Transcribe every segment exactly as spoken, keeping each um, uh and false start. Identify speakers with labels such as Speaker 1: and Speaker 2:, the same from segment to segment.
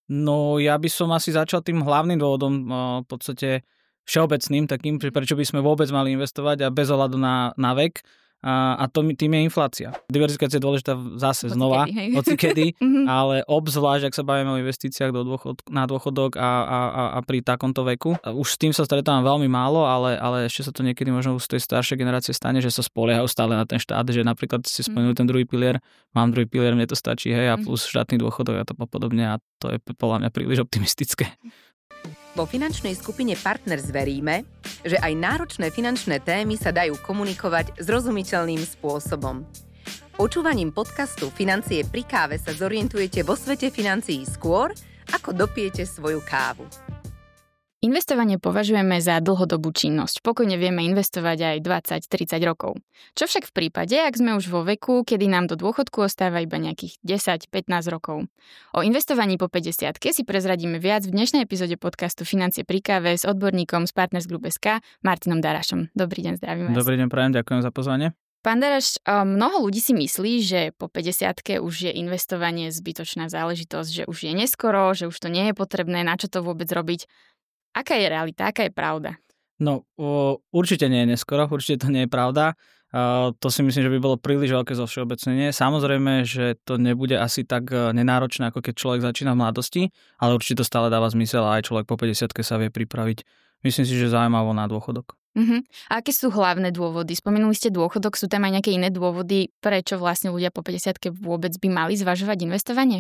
Speaker 1: No ja by som asi začal tým hlavným dôvodom, v podstate všeobecným takým, prečo by sme vôbec mali investovať a bez ohľadu na, na vek. A, a to, tým je inflácia. Diverzifikácia je dôležitá zase
Speaker 2: Hoci
Speaker 1: znova,
Speaker 2: kedy,
Speaker 1: hocikedy, ale obzvlášť, ak sa bavíme o investíciách do dôchod, na dôchodok a, a, a, a pri takomto veku. A už s tým sa stretávam veľmi málo, ale, ale ešte sa to niekedy možno z tej staršej generácie stane, že sa spoliehajú stále na ten štát, že napríklad si spomenuli ten druhý pilier, mám druhý pilier, mne to stačí, hej, a plus štátny dôchodok a to podobne a to je podľa mňa príliš optimistické.
Speaker 3: Vo finančnej skupine Partners veríme, že aj náročné finančné témy sa dajú komunikovať zrozumiteľným spôsobom. Počúvaním podcastu Financie pri káve sa zorientujete vo svete financií skôr, ako dopijete svoju kávu.
Speaker 2: Investovanie považujeme za dlhodobú činnosť. Pokojne vieme investovať aj dvadsať tridsať rokov. Čo však v prípade, ak sme už vo veku, kedy nám do dôchodku ostáva iba nejakých desať pätnásť rokov. O investovaní po päťdesiatke si prezradíme viac v dnešnej epizóde podcastu Financie pri káve s odborníkom z Partners Group es ká Martinom Darašom. Dobrý deň, zdravím vás.
Speaker 1: Dobrý deň, prajem, ďakujem za pozvanie.
Speaker 2: Pán Daraš, mnoho ľudí si myslí, že po päťdesiatke už je investovanie zbytočná záležitosť, že už je neskoro, že už to nie je potrebné, na čo to vôbec robiť. Aká je realita, aká je pravda?
Speaker 1: No, o, určite nie je neskoro, určite to nie je pravda. Uh, to si myslím, že by bolo príliš veľké zovšeobecnenie. Samozrejme, že to nebude asi tak nenáročné, ako keď človek začína v mladosti, ale určite to stále dáva zmysel a aj človek po päťdesiatke sa vie pripraviť. Myslím si, že zaujímavo na dôchodok.
Speaker 2: Uh-huh. A aké sú hlavné dôvody? Spomenuli ste dôchodok, sú tam aj nejaké iné dôvody, prečo vlastne ľudia po päťdesiatke vôbec by mali zvažovať investovanie?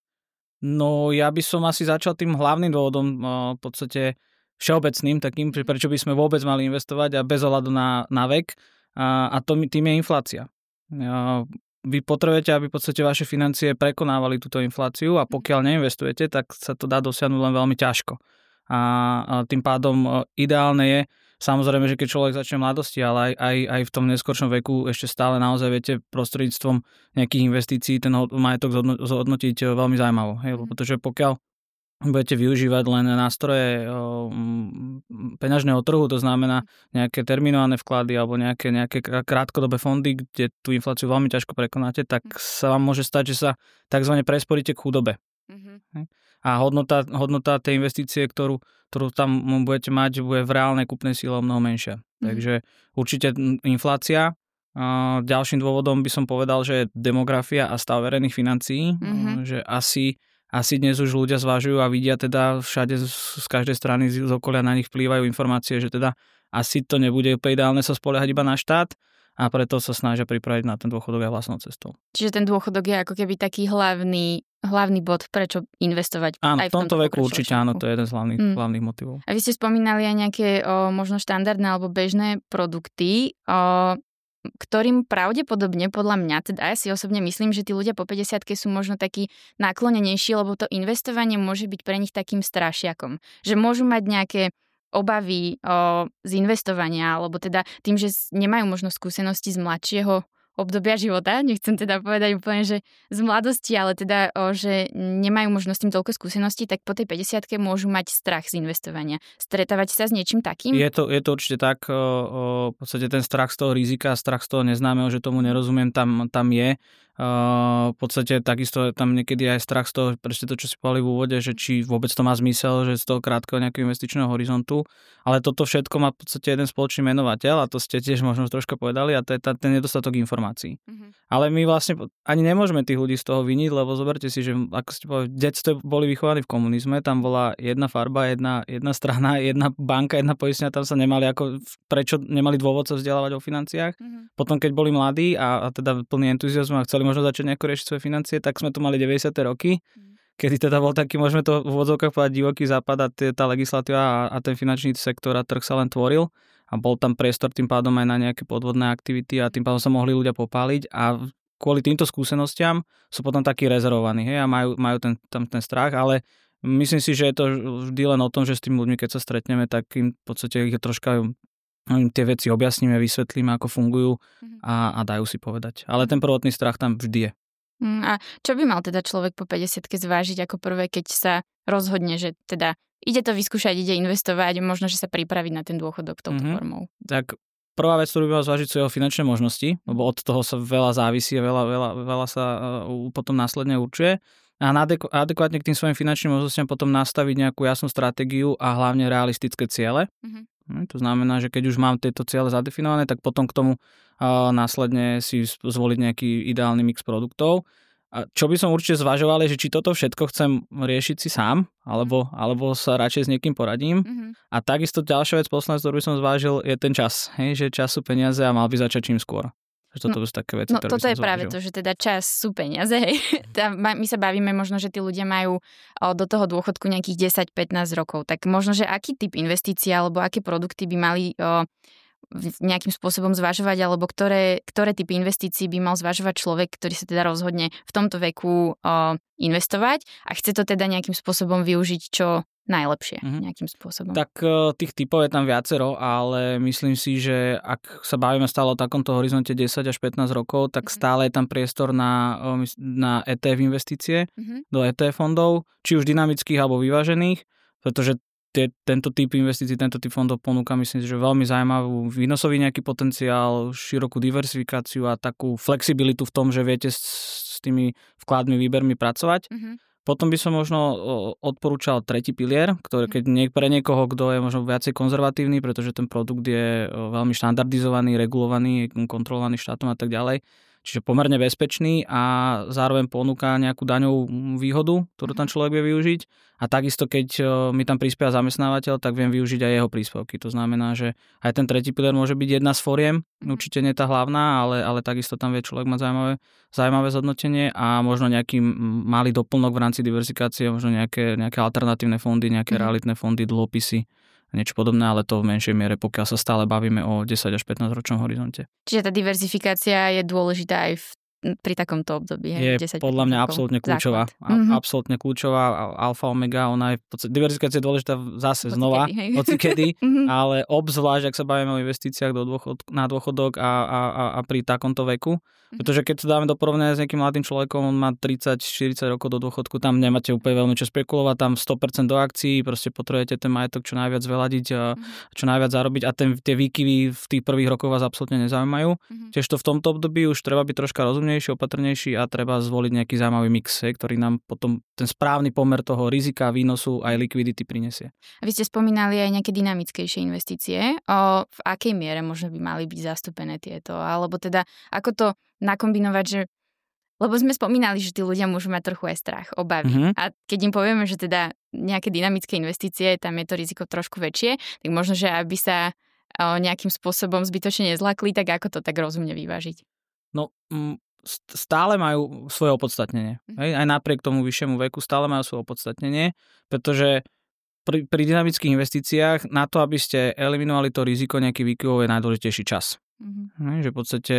Speaker 1: No ja by som asi začal tým hlavným dôvodom, v podstate všeobecným takým, prečo by sme vôbec mali investovať a bez ohľadu na, na vek a, a to, tým je inflácia. Vy potrebujete, aby v podstate vaše financie prekonávali túto infláciu a pokiaľ neinvestujete, tak sa to dá dosiahnuť len veľmi ťažko. A, a tým pádom ideálne je, samozrejme, že keď človek začne v mladosti, ale aj, aj, aj v tom neskoršom veku ešte stále naozaj viete prostredníctvom nejakých investícií ten majetok zhodnotiť veľmi zaujímavo. Hej? Pretože pokiaľ budete využívať len nástroje peňažného trhu, to znamená nejaké terminované vklady alebo nejaké, nejaké krátkodobé fondy, kde tú infláciu veľmi ťažko prekonáte, tak sa vám môže stať, že sa takzvané presporíte k chudobe. Mm-hmm. A hodnota, hodnota tej investície, ktorú, ktorú tam budete mať, bude v reálnej kúpnej síle mnoho menšia. Mm-hmm. Takže určite inflácia. A ďalším dôvodom by som povedal, že je demografia a stav verejných financií. Mm-hmm. Že asi, asi dnes už ľudia zvažujú a vidia teda všade z, z každej strany z, z okolia na nich vplývajú informácie, že teda asi to nebude úplne ideálne sa spoliehať iba na štát. A preto sa snažia pripraviť na ten dôchodok aj vlastnou cestou.
Speaker 2: Čiže ten dôchodok je ako keby taký hlavný, hlavný bod, prečo investovať
Speaker 1: áno,
Speaker 2: aj v
Speaker 1: tomto
Speaker 2: tomto
Speaker 1: veku určite áno, to je jeden z hlavných, mm. hlavných motivov.
Speaker 2: A vy ste spomínali aj nejaké o, možno štandardné alebo bežné produkty, o, ktorým pravdepodobne podľa mňa, teda ja si osobne myslím, že tí ľudia po päťdesiatke sú možno takí naklonenejší, lebo to investovanie môže byť pre nich takým strašiakom. Že môžu mať nejaké obavy o, z investovania, alebo teda tým, že nemajú možno skúsenosti z mladšieho obdobia života, nechcem teda povedať úplne, že z mladosti, ale teda, o, že nemajú možno s tým toľko skúseností, tak po tej päťdesiatke môžu mať strach z investovania. Stretávate sa s niečím takým?
Speaker 1: Je to, je to určite tak, o, o, v podstate ten strach z toho rizika, strach z toho neznámeho, že tomu nerozumiem, tam, tam je. Uh, v podstate takisto tam niekedy aj strach z toho, prečo to, čo si povedali v úvode, že či vôbec to má zmysel, že z toho krátkeho nejakého investičného horizontu, ale toto všetko má v podstate jeden spoločný menovateľ a to ste tiež možno troška povedali a to je tá, ten nedostatok informácií. Mm-hmm. Ale my vlastne ani nemôžeme tých ľudí z toho viniť, lebo zoberte si, že ako ste povedali, v detstve boli vychovaní v komunizme, tam bola jedna farba, jedna, jedna strana, jedna banka, jedna poistňa, tam sa nemali ako, prečo nemali dôvod sa vzdelávať o financiách. Mm-hmm. Potom keď boli mladí a, a teda plný entuziazmu a chceli možno začať nejako riešiť svoje financie, tak sme tu mali deväťdesiate roky, mm. kedy teda bol taký, môžeme to v úvodzovkách povedať, divoký západ a t- tá legislatíva a, a ten finančný sektor a trh sa len tvoril a bol tam priestor tým pádom aj na nejaké podvodné aktivity a tým pádom sa mohli ľudia popáliť a kvôli týmto skúsenostiam sú potom takí rezervovaní, hej, a majú, majú ten, tam ten strach, ale myslím si, že je to vždy len o tom, že s tými ľuďmi, keď sa stretneme, tak im v podstate ich troška tie veci objasníme, vysvetlíme, ako fungujú a, a dajú si povedať. Ale ten prvotný strach tam vždy je.
Speaker 2: A čo by mal teda človek po päťdesiatke zvážiť ako prvé, keď sa rozhodne, že teda ide to vyskúšať, ide investovať, možno, že sa pripraviť na ten dôchodok touto mm-hmm. formou?
Speaker 1: Tak prvá vec, ktorú by mal zvážiť, sú jeho finančné možnosti, lebo od toho sa veľa závisí a veľa, veľa, veľa sa uh, potom následne určuje. A adek- adekvátne k tým svojim finančným možnostiam potom nastaviť nejakú jasnú stratégiu a hlavne realistické ciele. Uh-huh. To znamená, že keď už mám tieto ciele zadefinované, tak potom k tomu uh, následne si zvoliť nejaký ideálny mix produktov. A čo by som určite zvažoval, je, že či toto všetko chcem riešiť si sám, alebo, alebo sa radšej s niekým poradím. Uh-huh. A takisto ďalšia vec, posledná, ktorú by som zvážil, je ten čas. Hej, že čas sú peniaze a mal by začať čím skôr. Že toto
Speaker 2: no,
Speaker 1: sú také veci,
Speaker 2: no,
Speaker 1: ktoré
Speaker 2: toto
Speaker 1: by som
Speaker 2: je práve
Speaker 1: zvážil.
Speaker 2: to, že teda čas sú peniaze. Hej. My sa bavíme možno, že tí ľudia majú do toho dôchodku nejakých desať pätnásť rokov. Tak možno, že aký typ investícií alebo aké produkty by mali o, nejakým spôsobom zvažovať, alebo ktoré, ktoré typy investícií by mal zvažovať človek, ktorý sa teda rozhodne v tomto veku o, investovať a chce to teda nejakým spôsobom využiť čo najlepšie mm-hmm. nejakým spôsobom.
Speaker 1: Tak tých typov je tam viacero, ale myslím si, že ak sa bavíme stále o takomto horizonte desať až pätnásť rokov, tak mm-hmm. stále je tam priestor na, na é té ef investície, mm-hmm. do é té ef fondov, či už dynamických alebo vyvážených, pretože tie, tento typ investícií, tento typ fondov ponúka, myslím si, že veľmi zaujímavú výnosový nejaký potenciál, širokú diversifikáciu a takú flexibilitu v tom, že viete s, s tými vkladmi, výbermi pracovať. Mm-hmm. Potom by som možno odporúčal tretí pilier, ktorý keď nie, pre niekoho, kto je možno viacej konzervatívny, pretože ten produkt je veľmi štandardizovaný, regulovaný, kontrolovaný štátom a tak ďalej. Čiže pomerne bezpečný a zároveň ponúka nejakú daňovú výhodu, ktorú tam človek vie využiť. A takisto, keď mi tam prispieva zamestnávateľ, tak viem využiť aj jeho príspevky. To znamená, že aj ten tretí pilier môže byť jedna z foriem, určite nie tá hlavná, ale, ale takisto tam vie človek mať zaujímavé, zaujímavé zhodnotenie a možno nejaký malý doplnok v rámci diverzifikácie, možno nejaké, nejaké alternatívne fondy, nejaké mm-hmm. realitné fondy, dlhopisy, niečo podobné, ale to v menšej miere, pokiaľ sa stále bavíme o desať až pätnásť ročnom horizonte.
Speaker 2: Čiže tá diverzifikácia je dôležitá aj v, pri takomto období.
Speaker 1: Je desať, podľa mňa absolútne kľúčová. Mm-hmm. Absolútne kľúčová, alfa, omega, ona je v podstate, diverzifikácia je dôležitá zase hoci znova, hocikedy, mm-hmm. ale obzvlášť, ak sa bavíme o investíciách do dôchod, na dôchodok a, a, a, a pri takomto veku. Pretože keď to dáme do porovnania s nejakým mladým človekom, on má tridsať štyridsať rokov do dôchodku, tam nemáte úplne veľmi čo špekulovať, tam sto percent do akcií, proste potrebujete ten majetok čo najviac veľadiť a čo najviac zarobiť a ten, tie výkyvy v tých prvých rokoch vás absolútne nezaujímajú. Mm-hmm. Tiež to v tomto období už treba byť troška rozumnejší, opatrnejší a treba zvoliť nejaký zaujímavý mix, ktorý nám potom ten správny pomer toho rizika, výnosu aj likvidity prinesie.
Speaker 2: A vy ste spomínali aj nejaké dynamickejšie investície. O, v akej miere možno by mali byť zastúpené tieto? Alebo teda, ako to nakombinovať, že lebo sme spomínali, že tí ľudia môžu mať trochu aj strach, obavy. Mm-hmm. A keď im povieme, že teda nejaké dynamické investície, tam je to riziko trošku väčšie, tak možno, že aby sa o, nejakým spôsobom zbytočne nezlakli, tak ako to tak rozumne vyvážiť?
Speaker 1: No, m- stále majú svoje opodstatnenie. Mm-hmm. Hej? Aj napriek tomu vyššiemu veku stále majú svoje opodstatnenie, pretože pri, pri dynamických investíciách na to, aby ste eliminovali to riziko nejakých výkyvov, je najdôležitejší čas. Mm-hmm. Hej? Že v podstate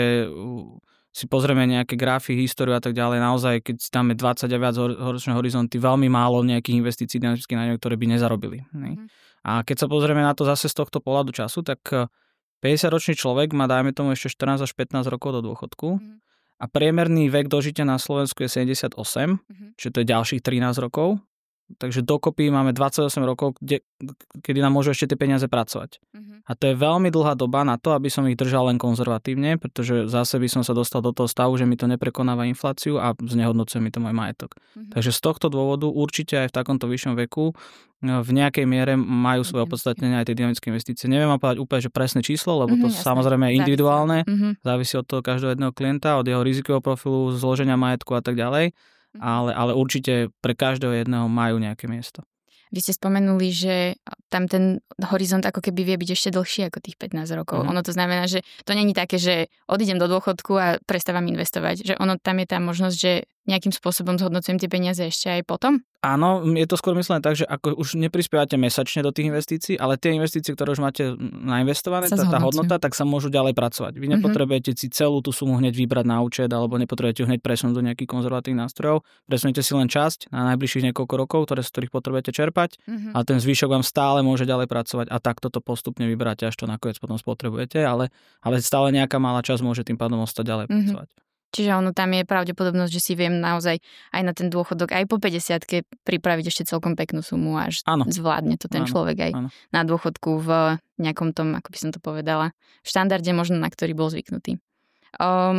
Speaker 1: si pozrieme nejaké grafy, históriu a tak ďalej, naozaj, keď si tam je dvadsať a viac ročné horizonty, veľmi málo nejakých investícií dynamických na ne, ktoré by nezarobili. Mm. A keď sa pozrieme na to zase z tohto pohľadu času, tak päťdesiatročný človek má, dajme tomu, ešte štrnásť až pätnásť rokov do dôchodku mm. a priemerný vek dožitia na Slovensku je sedemdesiatosem, mm. čiže to je ďalších trinásť rokov. Takže dokopy máme dvadsaťosem rokov, kde, kedy nám môžu ešte tie peniaze pracovať. Uh-huh. A to je veľmi dlhá doba na to, aby som ich držal len konzervatívne, pretože zase by som sa dostal do toho stavu, že mi to neprekonáva infláciu a znehodnocuje mi to môj majetok. Uh-huh. Takže z tohto dôvodu určite aj v takomto vyššom veku v nejakej miere majú svoje opodstatnenie aj tie dynamické investície. Neviem vám povedať úplne, že presné číslo, lebo to uh-huh, samozrejme je individuálne, uh-huh. závisí od toho každého jedného klienta, od jeho rizikového profilu, zloženia majetku a tak ďalej. Ale, ale určite pre každého jedného majú nejaké miesto.
Speaker 2: Vy ste spomenuli, že tam ten horizont ako keby vie byť ešte dlhší ako tých pätnásť rokov. Mm. Ono to znamená, že to není také, že odídem do dôchodku a prestávam investovať. Že ono tam je tá možnosť, že nejakým spôsobom zhodnocujem tie peniaze ešte aj potom?
Speaker 1: Áno, je to skôr myslené tak, že ako už neprispievate mesačne do tých investícií, ale tie investície, ktoré už máte nainvestované, tá, tá hodnota, tak sa môžu ďalej pracovať. Vy nepotrebujete si celú tú sumu hneď vybrať na účet alebo nepotrebujete ju hneď presunúť do nejakých konzervatívnych nástrojov. Presuniete si len časť na najbližších niekoľko rokov, ktoré z ktorých potrebujete čerpať, mm-hmm. a ten zvyšok vám stále môže ďalej pracovať a takto to postupne vyberáte, až to nakoniec potom spotrebujete, ale, ale stále nejaká malá časť môže tým pádom ostať ďalej mm-hmm. pracovať.
Speaker 2: Čiže ono tam je pravdepodobnosť, že si viem naozaj aj na ten dôchodok aj po päťdesiatke pripraviť ešte celkom peknú sumu, až ano. Zvládne to ten ano. Človek aj ano. Na dôchodku v nejakom tom, ako by som to povedala, v štandarde možno, na ktorý bol zvyknutý. Um,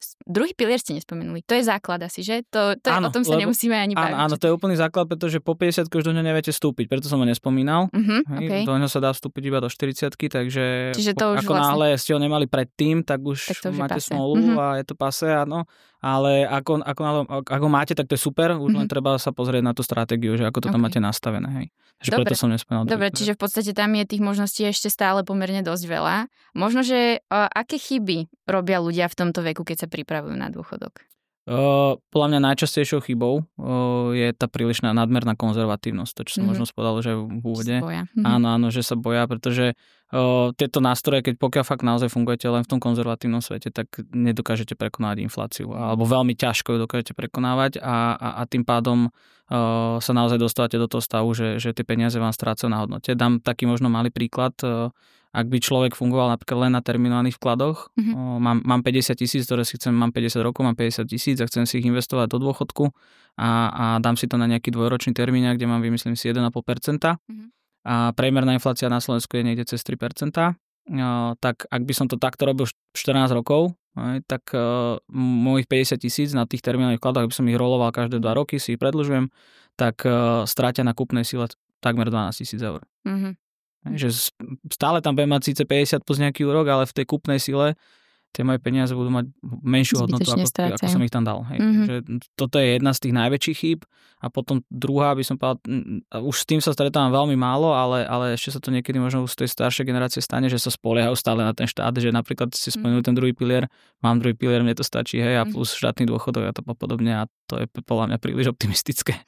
Speaker 2: druhý pilier ste nespomenuli. To je základ asi, že? To, to je,
Speaker 1: áno,
Speaker 2: o tom sa
Speaker 1: lebo,
Speaker 2: nemusíme ani baviť.
Speaker 1: Áno, áno, to je úplný základ, pretože po päťdesiatke už do ňa neviete vstúpiť, preto som ho nespomínal.
Speaker 2: Uh-huh,
Speaker 1: Hej,
Speaker 2: okay.
Speaker 1: Do ňa sa dá vstúpiť iba do štyridsiatky, takže
Speaker 2: Čiže to už
Speaker 1: ako
Speaker 2: vlastne...
Speaker 1: náhle ste ho nemali predtým, tak už,
Speaker 2: tak už
Speaker 1: máte
Speaker 2: pase.
Speaker 1: smolu uh-huh. a je to pase, áno. Ale ako, ako, ako ho máte, tak to je super, už uh-huh. len treba sa pozrieť na tú stratégiu, že ako to tam
Speaker 2: okay.
Speaker 1: máte nastavené. Hej. Takže
Speaker 2: Dobre.
Speaker 1: preto som nespomínal.
Speaker 2: Dobre, čiže v podstate tam je tých možností ešte stále pomerne dosť veľa. Možno, že uh, aké chyby robia ľudia v tomto veku, keď sa pripravujú na dôchodok?
Speaker 1: Uh, podľa mňa najčastejšou chybou uh, je tá prílišná nadmerná konzervatívnosť. To, čo som mm-hmm. možno spovedal, že v úvode.
Speaker 2: Mm-hmm.
Speaker 1: Áno, áno, že sa boja, pretože uh, tieto nástroje, keď pokiaľ fakt naozaj fungujete len v tom konzervatívnom svete, tak nedokážete prekonávať infláciu. Alebo veľmi ťažko ju dokážete prekonávať a, a, a tým pádom uh, sa naozaj dostávate do toho stavu, že, že tie peniaze vám strácajú na hodnote. Dám taký možno malý príklad. Uh, Ak by človek fungoval napríklad len na terminovaných vkladoch, mm-hmm. o, mám, mám päťdesiat tisíc, ktoré si chcem, mám päťdesiat rokov, mám päťdesiat tisíc a chcem si ich investovať do dôchodku a, a dám si to na nejaký dvojročný termín, kde mám, vymyslím si, jeden celá päť percenta mm-hmm. a priemerná inflácia na Slovensku je niekde cez tri percentá, o, tak ak by som to takto robil štrnásť rokov, aj, tak o, mojich päťdesiat tisíc na tých terminovaných vkladoch, ak by som ich roloval každé dva roky, si ich predĺžujem, tak o, strátia na kúpnej sile takmer dvanásť tisíc eur. Mm-hmm. Že stále tam budem mať síce päťdesiat plus nejaký úrok, ale v tej kúpnej sile tie moje peniaze budú mať menšiu hodnotu, ako, ako som ich tam dal. Hej. Mm-hmm. Takže toto je jedna z tých najväčších chýb. A potom druhá, by som povedal, už s tým sa stretávam veľmi málo, ale, ale ešte sa to niekedy možno už z tej staršej generácie stane, že sa spoliehajú stále na ten štát, že napríklad si spomenuli ten druhý pilier, mám druhý pilier, mne to stačí, hej, a plus štátny dôchodok a to podobne a to je podľa mňa príliš optimistické.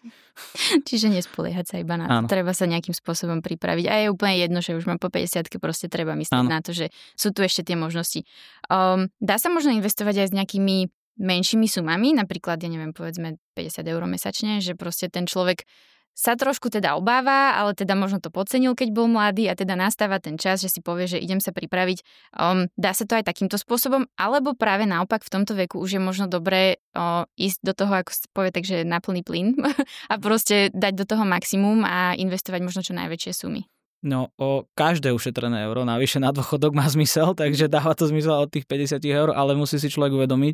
Speaker 2: Čiže nespoliehať sa iba na to. Áno. Treba sa nejakým spôsobom pripraviť. A je úplne jedno, že už mám po päťdesiatke, proste treba myslieť Áno. na to, že sú tu ešte tie možnosti. Um, dá sa možno investovať aj s nejakými menšími sumami, napríklad, ja neviem, povedzme päťdesiat eur mesačne, že proste ten človek sa trošku teda obáva, ale teda možno to podcenil, keď bol mladý a teda nastáva ten čas, že si povie, že idem sa pripraviť. Um, dá sa to aj takýmto spôsobom, alebo práve naopak v tomto veku už je možno dobré uh, ísť do toho, ako povie, takže na plný plyn a proste dať do toho maximum a investovať možno čo najväčšie sumy.
Speaker 1: No, o každé ušetrené euro navyše na dôchodok má zmysel, takže dáva to zmysel od tých päťdesiat eur, ale musí si človek uvedomiť,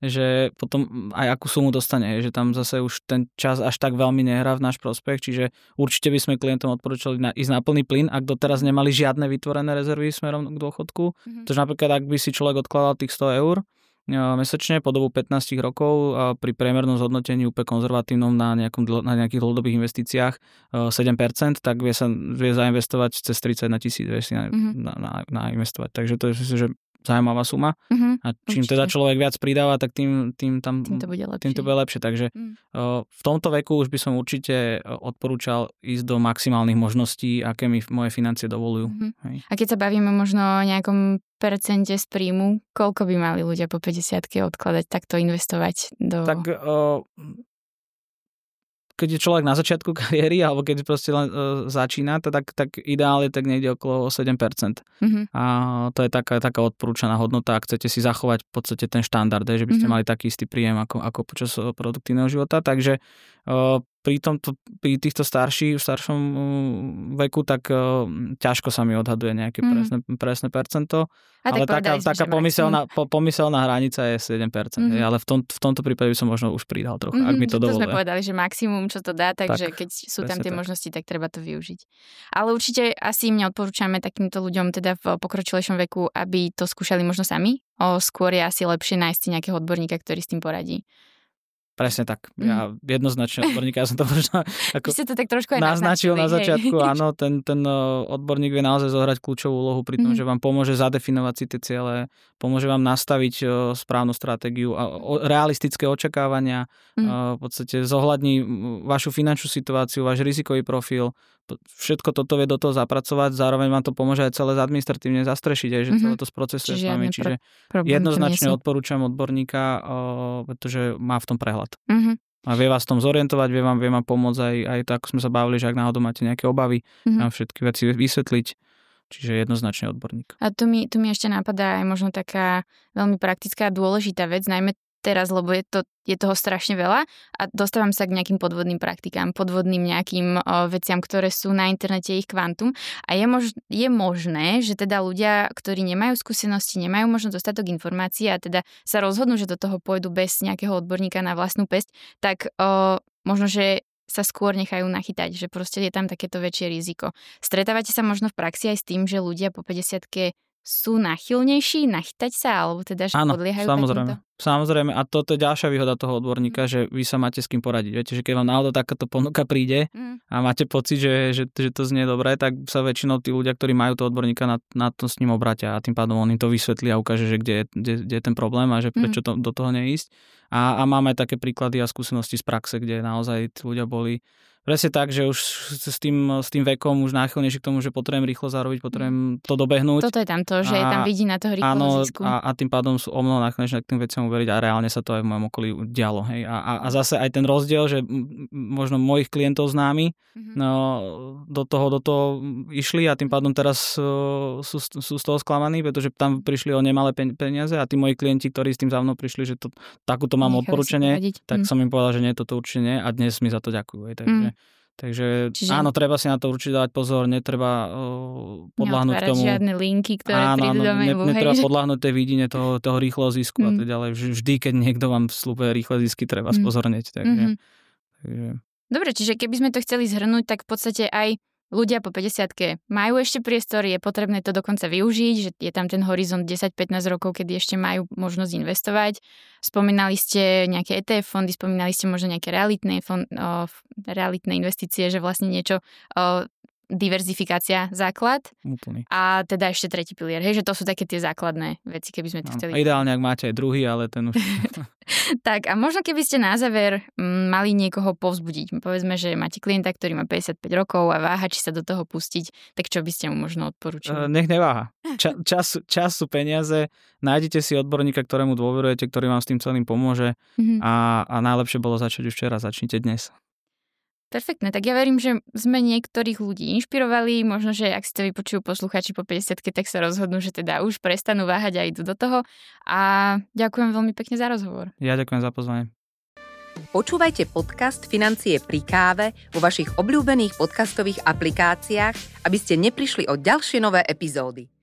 Speaker 1: že potom aj akú sumu dostane, že tam zase už ten čas až tak veľmi nehrá v náš prospech, čiže určite by sme klientom odporúčali na, ísť na plný plyn, ak doteraz nemali žiadne vytvorené rezervy smerom k dôchodku. Mm-hmm. Takže napríklad, ak by si človek odkladal tých sto eur mesačne po dobu pätnásť rokov a pri priemernom zhodnotení úplne konzervatívnom na, nejakom, na nejakých dlhodobých investíciách sedem percent, tak vie sa vie zainvestovať cez tridsaťjeden tisíc vie si na, mm-hmm. na, na, na investovať. Takže to je že zaujímavá suma. Mm-hmm. A čím Určite. teda človek viac pridáva, tak tým, tým tam
Speaker 2: tým to bude lepšie.
Speaker 1: Tým to bude lepšie. Takže mm. v tomto veku už by som určite odporúčal ísť do maximálnych možností, aké mi moje financie dovolujú. Mm-hmm. Hej.
Speaker 2: A keď sa bavíme možno o nejakom percente z príjmu, koľko by mali ľudia po päťdesiatke odkladať, takto investovať do...
Speaker 1: Tak uh, keď je človek na začiatku kariéry, alebo keď proste len uh, začína, tak, tak ideálne tak niekde okolo sedem percent. Mm-hmm. A to je taká, taká odporúčaná hodnota, ak chcete si zachovať v podstate ten štandard, že by ste mm-hmm. mali taký istý príjem ako, ako počas produktívneho života. Takže uh, pri, tomto, pri týchto starší, v staršom veku, tak uh, ťažko sa mi odhaduje nejaké mm-hmm. presné, presné percento. A ale taká, si, taká pomyselná, po, pomyselná hranica je sedem percent. Mm-hmm. Ale v, tom, v tomto prípade by som možno už pridal trochu, mm-hmm, ak mi to dovoluje.
Speaker 2: To sme povedali, že maximum, čo to dá, takže tak, keď sú tam tie tak. možnosti, tak treba to využiť. Ale určite asi im neodporúčame takýmto ľuďom teda v pokročilejšom veku, aby to skúšali možno sami. O, skôr je asi lepšie nájsť si nejakého odborníka, ktorý s tým poradí.
Speaker 1: Presne tak. Ja jednoznačne odborník, ja som to možno ako
Speaker 2: to tak trošku aj
Speaker 1: naznačil na začiatku. Áno, ten, ten odborník vie naozaj zohrať kľúčovú úlohu pri tom, mm. že vám pomôže zadefinovať si tie ciele, pomôže vám nastaviť správnu stratégiu a realistické očakávania, mm. v podstate zohľadní vašu finančnú situáciu, váš rizikový profil, všetko toto vie do toho zapracovať, zároveň vám to pomôže aj celé administratívne zastrešiť, aj, že celé to sprocesuje s vami. Čiže pro, jednoznačne odporúčam odborníka, pretože má v tom prehľad. Mm-hmm. A vie vás v tom zorientovať, vie vám, vie vám pomôcť aj, aj to, ako sme sa bavili, že ak náhodou máte nejaké obavy, mm-hmm. vám všetky veci vysvetliť. Čiže jednoznačne odborník.
Speaker 2: A tu mi, tu mi ešte napadá aj možno taká veľmi praktická a dôležitá vec, najmä teraz, lebo je, to, je toho strašne veľa a dostávam sa k nejakým podvodným praktikám, podvodným nejakým o, veciam, ktoré sú na internete, ich kvantum. A je, mož, je možné, že teda ľudia, ktorí nemajú skúsenosti, nemajú možno dostatok informácií a teda sa rozhodnú, že do toho pôjdu bez nejakého odborníka na vlastnú päsť, tak o, možno, že sa skôr nechajú nachytať, že proste je tam takéto väčšie riziko. Stretávate sa možno v praxi aj s tým, že ľudia po päťdesiatke sú nachylnejší nachytať sa, alebo teda, že
Speaker 1: áno,
Speaker 2: podliehajú
Speaker 1: samozrejme.
Speaker 2: takýmto?
Speaker 1: Samozrejme, a toto je ďalšia výhoda toho odborníka, mm. že vy sa máte s kým poradiť. Viete, že keď vám náhodou takáto ponuka príde mm. a máte pocit, že, že, že to znie dobre, tak sa väčšinou tí ľudia, ktorí majú toho odborníka, na, na to s ním obratia a tým pádom on im to vysvetlí a ukáže, že kde je, kde, kde je ten problém a že prečo to, do toho neísť. A, a máme aj také príklady a skúsenosti z praxe, kde naozaj tí ľudia boli presne tak, že už s tým, s tým vekom už náchylnejšie k tomu, že potrebujem rýchlo zarobiť, potrebujem to dobehnúť.
Speaker 2: Toto je tam to, že a, je tam vidí na toho rýchlo
Speaker 1: áno,
Speaker 2: zisku.
Speaker 1: A, a tým pádom sú o mnoho náchylnejšie k tým veciam uveriť a reálne sa to aj v mojom okolí dialo. Hej. A, a, a zase aj ten rozdiel, že možno mojich klientov známi mm-hmm. no, do toho, do toho išli a tým pádom teraz uh, sú, sú z toho sklamaní, pretože tam prišli o nemalé peniaze a tí moji klienti, ktorí s tým za mnou prišli, že to, takúto mám Nechajú odporúčanie, tak mm. som im povedal, že nie, toto určite nie a dnes mi za to ďakujú. Hej. Takže mm. Takže Čiže... áno, treba si na to určite dávať pozor, netreba uh, podľahnúť tomu.
Speaker 2: Žiadne linky, ktoré
Speaker 1: áno,
Speaker 2: prídu do mailu.
Speaker 1: Ne, netreba podľahnúť tej vidine toho, toho rýchleho zisku mm. a tak ďalej. Vždy, keď niekto vám slúbuje rýchle zisky, treba mm. spozornieť. Takže, mm-hmm. takže...
Speaker 2: Dobre, čiže keby sme to chceli zhrnúť, tak v podstate aj ľudia po päťdesiatke majú ešte priestor, je potrebné to dokonca využiť, že je tam ten horizont desať pätnásť rokov, kedy ešte majú možnosť investovať. Spomínali ste nejaké é té ef fondy, spomínali ste možno nejaké realitné, fond, o, realitné investície, že vlastne niečo... O, diverzifikácia, základ.
Speaker 1: Úplný.
Speaker 2: A teda ešte tretí pilier. Hej, že to sú také tie základné veci, keby sme to chceli.
Speaker 1: A ideálne, ak máte aj druhý, ale ten už...
Speaker 2: Tak a možno keby ste na záver m, mali niekoho povzbudiť. Povedzme, že máte klienta, ktorý má päťdesiatpäť rokov a váha, či sa do toho pustiť, tak čo by ste mu možno odporúčili? Uh,
Speaker 1: nech neváha. Ča, čas, čas sú peniaze. Nájdete si odborníka, ktorému dôverujete, ktorý vám s tým celým pomôže mm-hmm. a, a najlepšie bolo začať už včera. Začnite dnes.
Speaker 2: Perfektne, tak ja verím, že sme niektorých ľudí inšpirovali, možno, že ak si to vypočujú poslucháči po päťdesiatke, tak sa rozhodnú, že teda už prestanú váhať a idú do toho. A ďakujem veľmi pekne za rozhovor.
Speaker 1: Ja ďakujem za pozvanie.
Speaker 3: Počúvajte podcast Financie pri káve vo vašich obľúbených podcastových aplikáciách, aby ste neprišli o ďalšie nové epizódy.